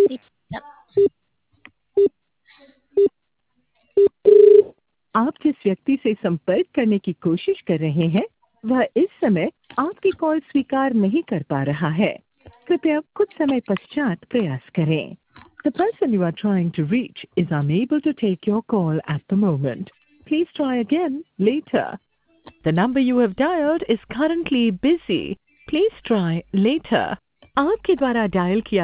आप जिस व्यक्ति से संपर्क करने की कोशिश कर रहे हैं वह इस समय आपकी कॉल स्वीकार नहीं कर पा रहा है। कृपया कुछ समय पश्चात प्रयास करें। The person you are trying to reach is unable to take your call at the moment. Please try again later. The number you have dialed is currently busy. Please try later. आपके द्वारा dial किया